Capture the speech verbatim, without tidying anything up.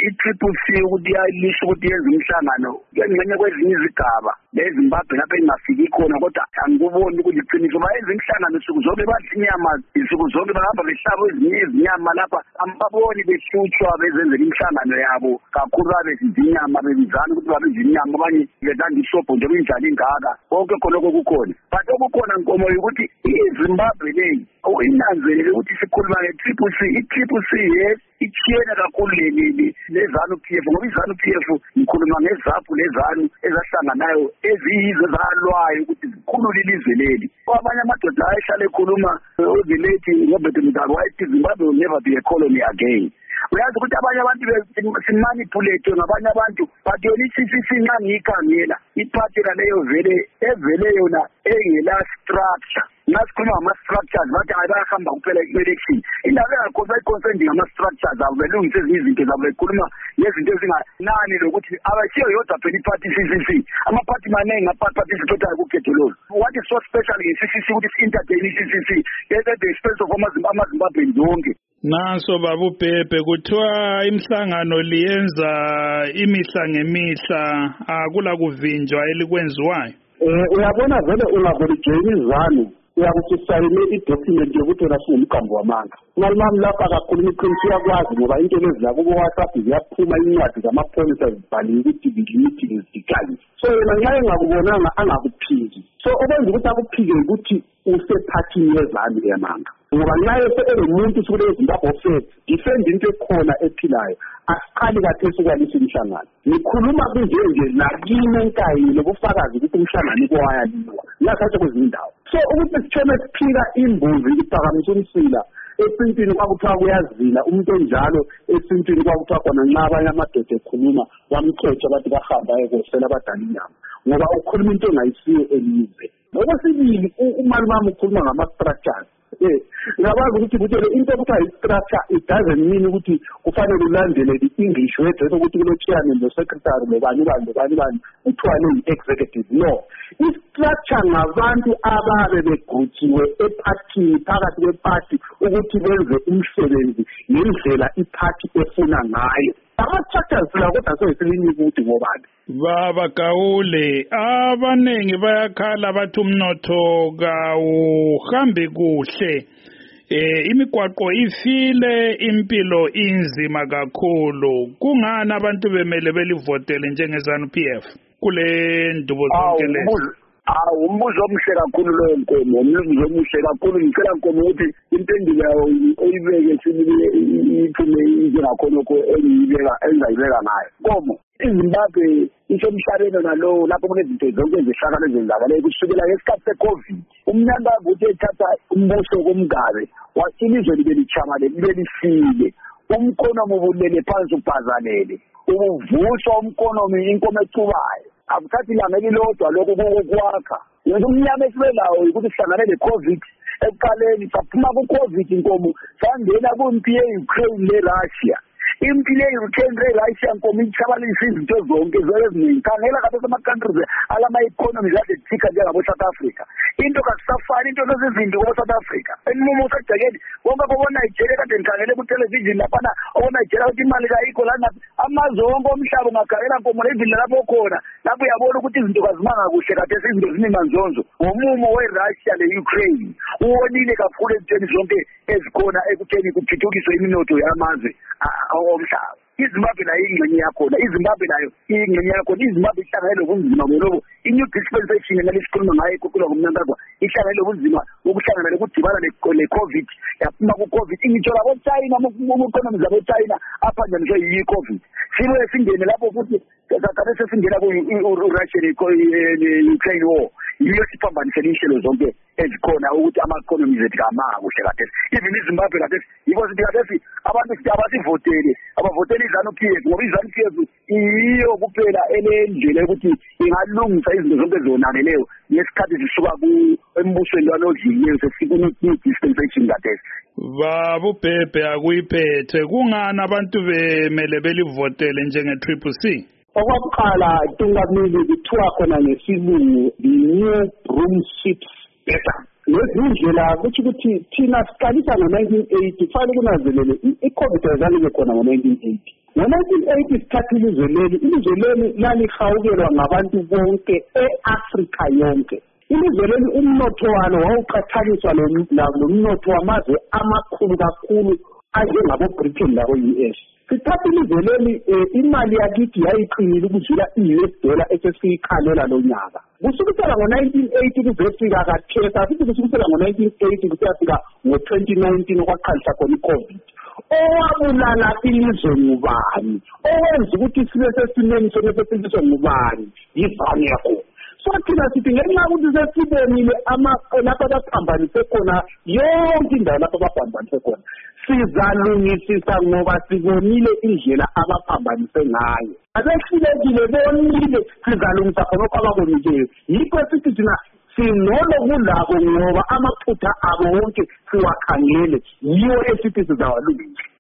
i-Triple C ukuthi yalisho ukuthi yenza umhlangano ngengxenye kwezinye izigaba leZimbabwe lapho engafiki khona kodwa angikuboni ukuthi iqiniso bayenza imhlangano suku zonke badla inyama isuku zonke bahamba behlaba ezinye izinyama lapha ambaboni behlutshwa bezenzela imhlangano yabo kakhulu abesidla inyama bebizana ukuthi babedla inyama abanye bedlanda isobho nje kunjani ingaka konke khonoko kukhona but okukhona nkomo ukuthi iZimbabwe leyi oyinanzelele ukuthi sikhuluma nge-Triple C i-Triple C yes ichiyene kakhulu lezanu P F ngoba izanu P F ngikhuluma ngezaphu lezanu ezahlanganayo eziyizo zalwayo ukuthi zikhulule ilizwe leli abanye amadoda ayehlale ekhuluma ozilethi ngoBet Mngaba wayethi Zimbabwe will never be a colony again uyazi ukuthi abanye abantu simanipulate ngabanye abantu but yona i-C C C nxa ngiyikhangela iphathi leyo vele evele yona engela structure nasikhuluma ngama-structures bathi hayi bayahamba kuphela i-election indaba engakho bayiconcerned ngama-structures abo belungise ezinye izinto zabo bekhuluma ngezinto ezinganani lokuthi abasiyo yodwa phela iphathi i-C C C amaphathi maningi aparticipatayo kukhetho lolu what is so special nge-C C C ukuthi si-entertain i-C C C at the expense of amaZimbabweni zonke. Naso babu Bhebhe kuthiwa imhlangano liyenza imihla ngemihla akula kuvinjwa elikwenziwayo. Eh uyabona vele ungavolujeni izanu uyakuthi sayine i-document yokuthi wena singumqambo wamanga. Ngalami lapha kakhulu iqiniso yakwazi ngoba into lezi la kubo WhatsApp ziyaphuma incwadi zamapholisa zibhaliwe ukuthi i-meeting izikali. So yena nxa engakubonanga angakuphiki. So okwenza ukuthi akuphike ukuthi usephathini yezanu yamanga. Ngoba naye sebengumuntu sukule Zimbabwe ofethu defend into ekhona ephilayo asiqali kathesi kwalisa umhlangano ngikhuluma kunje nje nakini enkayi lokufakazi ukuthi umhlangano kwayaliwa lasathi kwezindawo so ukuthi sitheme siphika imbuzi iphakamisa umsila esintwini kwakuthiwa kuyazila umuntu onjalo esintwini kwakuthiwa khona nxa abanye amadoda ekhuluma wamxotsha bathi bahamba ayekosela abadala inyama ngoba ukhuluma into engayisiyo elize ngokwesibili umalumami ukhuluma ngama-structures eh ngabazi ukuthi kuthele into ekuthiwa i-structure it doesn't mean ukuthi kufanele ulandele i-English word ukuthi kulo chairman lo secretary lobani bani bani bani uthwale i-executive no i-structure ngabantu ababe begrutsiwe ephathini phakathi kweparty ukuthi benze umsebenzi ngendlela iphathi efuna ngayo ama-structures la kodwa soyisilinye ukuthi ngobani baba Gawule abanengi bayakhala bathi umnotho kawuhambi kuhle eh imigwaqo ifile impilo inzima kakhulu kungani abantu bemele belivotele njengezanu P F kule ndubo zonke lezi awu umbuzo omhle kakhulu lo nkomo umbuzo omuhle kakhulu ngicela nkomo ukuthi impendulo yawo oyibeke sibile iphume njengakhona lokho engiyibeka engayibeka ngayo nkomo iZimbabwe isomhlabeni nalo lapho kunezinto zonke ezihlakana ezenzakalayo kusukela ngesikhathi se-COVID umnyaka ukuthi ethatha umbuso komgabe ilizwe libe lichamale libe lifile umkonomi ubulele phansi ubhazalele ubuvuswa umkonomi inkomo ecubayo akuthathi ilanga elilodwa lokho kokwakha yena umnyama esibelawo ukuthi sihlangane le-COVID ekuqaleni saphuma ku-COVID inkomo sangena kumpi ye-Ukraine le-Russia impi le-Ukraine le-Russia nkomo ichabalisa izinto zonke eziningi khangela kabe sama-countries alama-economies ade thika njengabo-South Africa into kasisafani into zezinto ko-South Africa enumumo usajekeli wonke kobo-Nigeria kade nikhangele ku-television laphana oko-Nigeria ukuthi imali kayikho lana amazwe wonke omhlaba ungakhangela nkomo lezindlela lapho khona lapho uyabona ukuthi izinto kazimanga kuhle kade izinto zinemanzonzo ngomumo we-Russia le-Ukraine uwonile kakhulu ekutheni zonke ezikhona ekutheni kuthuthukiswe iminotho yamazwe omhlaba iZimbabwe nayo ingxenye yakhona iZimbabwe nayo ingxenye yakhona iZimbabwe ihlangane lobunzima ngoba i-new dispensation nalesikhuluma ngayo ekukhulwa ngomnyankaza ihlangane lobunzima ukuhlangana lokudibana le-COVID yaphuma ku-COVID ingitsho labo-China mu-economy zabo-China aphanjaniswe yi-COVID sibuye singene lapho futhi kade sesingena ku-Russia ne-Ukraine war yiyo siphambanisele inhlelo zonke ezikhona ukuthi ama-economies ethu kamanga kuhle kadesi even iZimbabwe kadesi yiko sithi kadesi abantu abasivotele abavotele izanu P F ngoba izanu P F iyo kuphela elendlela ukuthi ingalungisa izinto zonke zonaneleyo ngesikhathi zisuka embusweni lwanodlileyo sesiku dispensation kadesi babu Bhebhe akuyiphethe kungani abantu bemele belivotele njenge-Triple C okokuqala tungamili kuthiwa khona ngesilungu the new broom sweeps better nezindlela kuthi ukuthi thina siqalisa ngo-nineteen eighty kufanele kunanzelele i-COVID ayizange ibe khona ngo-nineteen eighty. ngo-nineteen eighty sithatha ilizwe leli ilizwe leli lalihawukelwa ngabantu bonke e-Afrika yonke. Ilizwe leli umnotho walo wawuqhathaniswa nomnotho wamazwe amakhulu kakhulu anjengabo-Britain labo-U S. Sithatha ilizwe leli imali yakithi yayiqinile ukudlula i-U S dollar esesiyikhalela lo nyaka. Kusukela ngo-nineteen eighty kuzefika kathesa futhi kusukela ngo-nineteen eighty kusiyafika ngo-twenty nineteen okwaqalisa khona i-COVID. Owabulala ilizwe ngubani? Owenza ukuthi sibe sesimeni sokusetshenziswa ngubani? Yivani yakho. So thina sithi ngenxa yokuthi sesibonile lapha abaphambanise khona yonke indawo lapha abaphambanise khona, sizalungisisa ngoba sibonile indlela abaphambanise ngayo. Abehlulekile bonile sizalungisa khonokho ababonileyo. Yikho sithi thina sinolo kulabo ngoba amaphutha abo wonke siwakhangele yiwo esithi sizawalungisa.